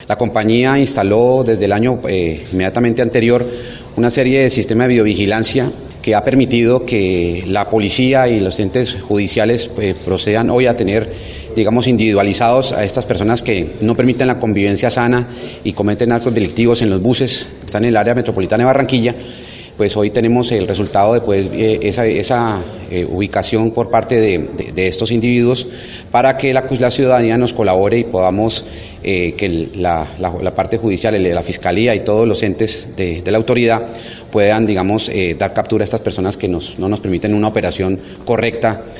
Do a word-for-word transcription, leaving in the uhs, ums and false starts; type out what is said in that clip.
La compañía instaló desde el año eh, inmediatamente anterior una serie de sistemas de videovigilancia que ha permitido que la policía y los entes judiciales eh, procedan hoy a tener, digamos, individualizados a estas personas que no permiten la convivencia sana y cometen actos delictivos en los buses, están en el área metropolitana de Barranquilla. Pues hoy tenemos el resultado de pues, eh, esa, esa eh, ubicación por parte de, de, de estos individuos para que la, la ciudadanía nos colabore y podamos eh, que la, la, la parte judicial, la fiscalía y todos los entes de, de la autoridad puedan, digamos, eh, dar captura a estas personas que nos, no nos permiten una operación correcta